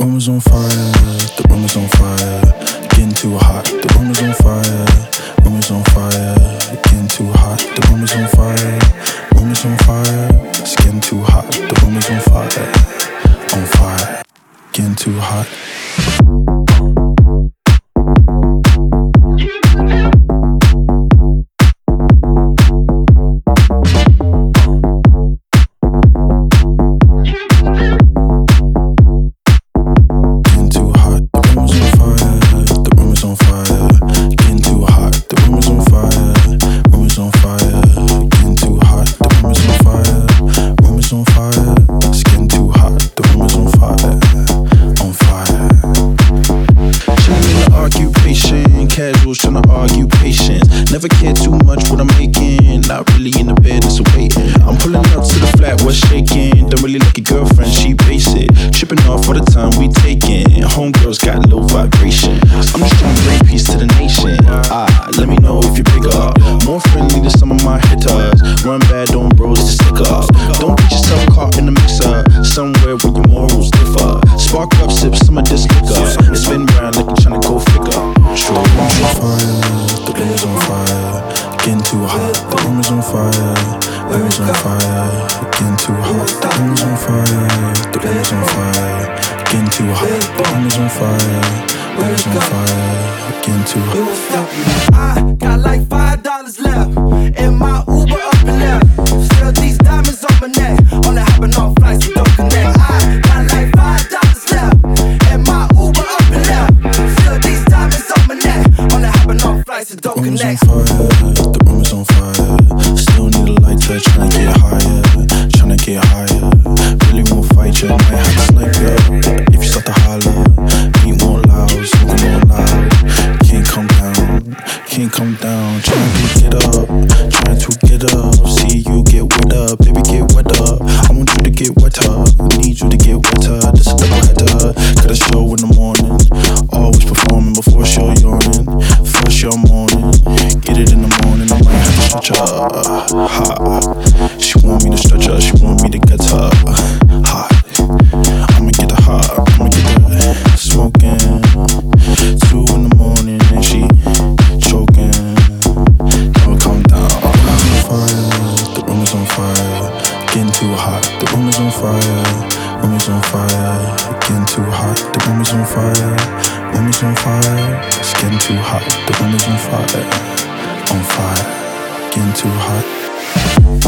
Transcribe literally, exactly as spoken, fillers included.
room is on fire, the room is on fire, getting too hot. The room is on fire, room is on fire, getting too hot. The room is on fire, room is on fire, it's getting too hot. The room is on fire, on fire, getting too hot. Trying to argue patience. Never cared too much what I'm making. Not really in the business of waiting. I'm pulling up to the flat, what's shaking? Don't really like your girlfriend, she basic. Tripping off all the time we taking. Homegirls got low vibration. I'm just trying to bring peace to the nation. Ah, let me know if you're bigger. More friendly than some of my hitters. Run bad, don't bros to stick up. Don't get yourself caught in the mixer. Somewhere where your morals differ. Spark up, sip some of this liquor. It's been round like you're trying to go figure. True. The room is on fire, getting too hot. The room is on fire, room is on fire, getting too hot. The room is on fire, the room is on fire, getting too hot. The room is on fire, room is on fire, getting too hot. I got like five dollars left in my Uber up and left. Still these diamonds on my neck, only hopping on flights that don't connect. I got like five dollars left in my Uber up and left. Still these diamonds on my neck, only hopping on flights that don't connect. The room is on fire, still need a lighter, tryna get higher, tryna get higher. Really won't fight you, might have to snipe you. If you start to holler, beat more loud, smoking more loud. Can't come down, can't come down. Trying to get up, trying to get up. See you get wet up, baby get wet up. I want you to get wetter, I need you to get wetter. This is double header, got a show in the morning. Always performing before show yawning. First show morning, get it in the morning. I might have to stretch her, hot. She want me to stretch her, she want me to get her, hot. I'ma get her hot, I'ma get her smoking. Two in the morning and she choking. Don't calm down. The room is on fire, getting too hot. The room is on fire, room is on fire, getting too hot. The room is on fire, room is on fire, it's getting too hot. The room is on fire, on fire, getting too hot.